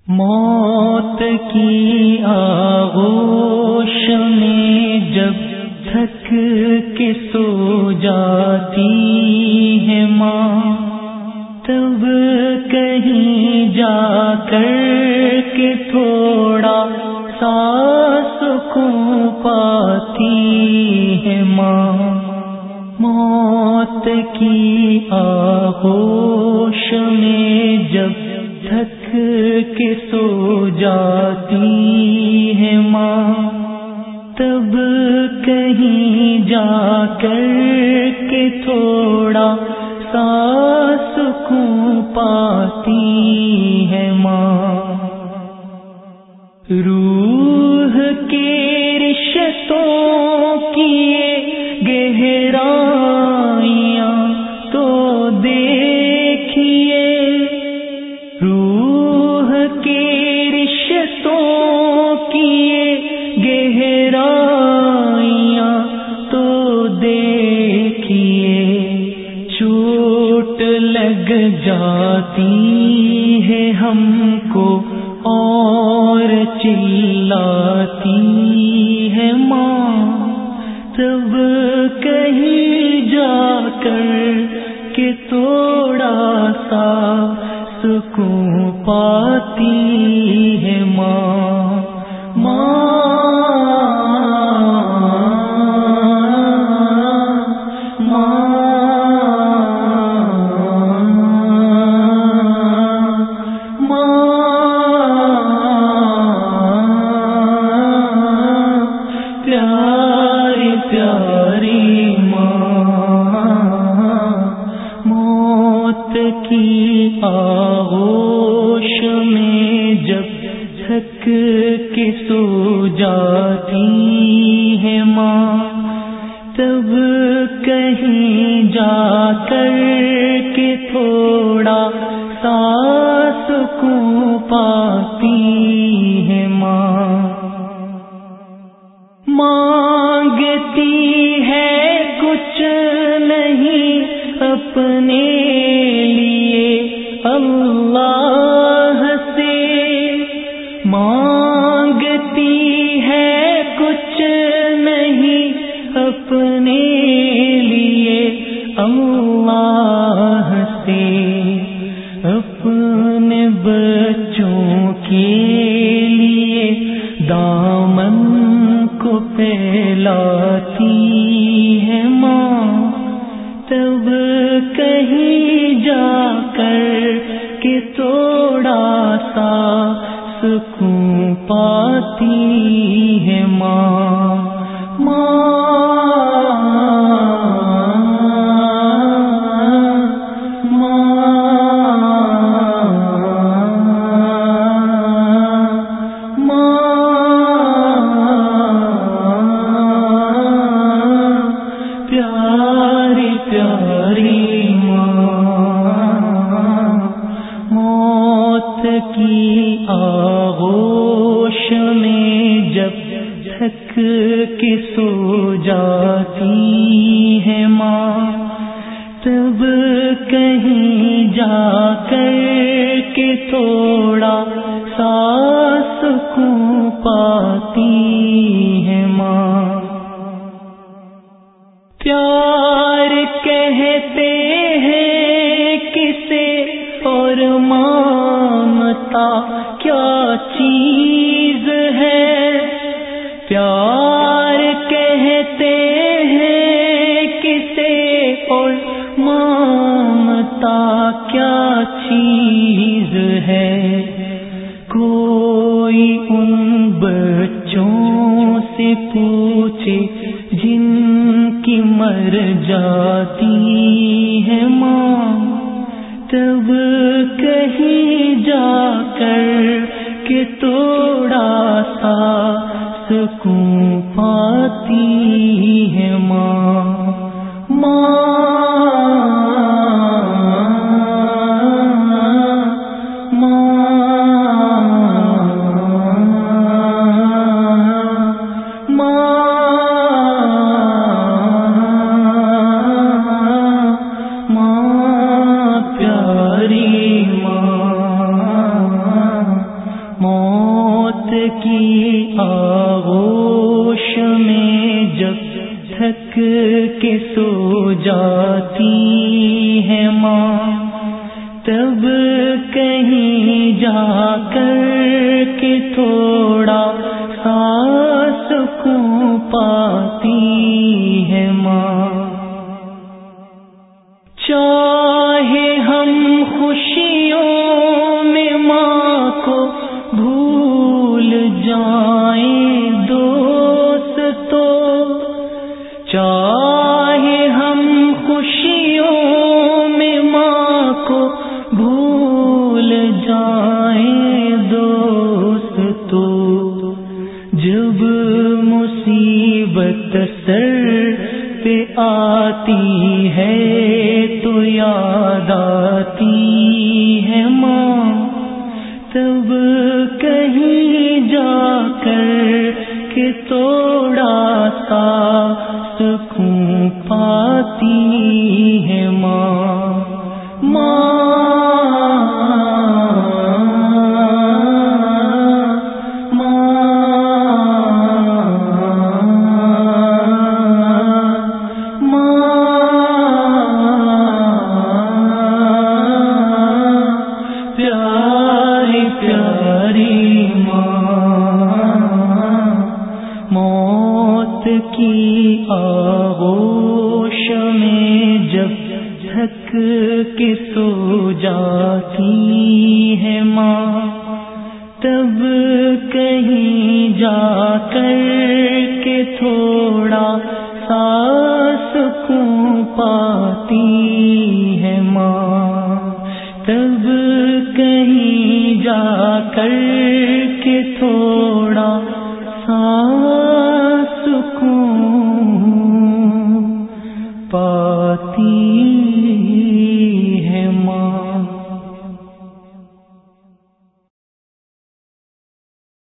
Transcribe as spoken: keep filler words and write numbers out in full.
موت کی آغوش میں جب تھک کے سو جاتی ہے ماں، تب کہیں جا کر کے تھوڑا سا سکون پاتی ہے ماں۔ موت کی آغوش میں جب تھک کے سو جاتی ہے ماں، تب کہیں جا کر کے تھوڑا سا سکون پاتی ہے ماں۔ روح کے رشتوں کی گہرائیاں تو دیکھیے، روح کے رشتوں کی گہرائیاں تو دیکھیے، چوٹ لگ جاتی ہے ہم کو اور چلاتی ہے ماں، تب کہیں جا کر کہ تھوڑا سا سکون پاتی ہے ماں۔ ماں پیاری پیاری ماں، موت کی آغوش میں جب تھک کے سو جاتی ہے ماں، تب کہیں جا کر کے تھوڑا سا سکون پاتی ہے ماں۔ مانگتی ہے کچھ نہیں اپنے لیے اللہ سے، مانگتی ہے کچھ نہیں اپنے لیے اللہ سے، اپنے بچوں کے لیے دامن کو پھیلاتی ہے ماں، تب کہیں جا کر کہ تھوڑا سا سکون پاتی ہے ماں۔ ماں پیاری پیاری ماں، موت کی آغوش میں جب تھک کے سو جاتی ہے ماں، تب کہیں جا کر کے تھوڑا سا سکون پاتی ہے ماں۔ پیار کہتے ہیں کسے اور مانتا کیا چیز ہے، پیار کہتے ہیں کسے اور مانتا کیا چیز ہے، کوئی ان بچوں سے پوچھے جن کی مر جاتی ہے ماں، تب کہیں جا کر کہ تھوڑا سا سکون پاتی ہے ماں۔ ماں کی آغوش میں جب تھک کے سو جاتی ہے ماں، تب کہیں جا کر کے تھوڑا سا سکون پاتی ہے ماں۔ چاہے ہم خوشیوں میں ماں کو بھول جائیں دوست تو، چاہے ہم خوشیوں میں ماں کو بھول جائیں دوست تو، جب مصیبت سر پہ آتی ہے تو یاد آتی ہے ماں، تب کہیں جا کر کے تھوڑا سا سکون پاتی ہے ماں۔ ماں پیاری پیاری ماں، موت کی آغوش میں جب تھک کے سو جاتی ہے ماں، تب کہیں جا کر کے تھوڑا سا سکون پاتی ہے ماں، تب کہیں جا کر کے تھوڑا سا سکون پاتی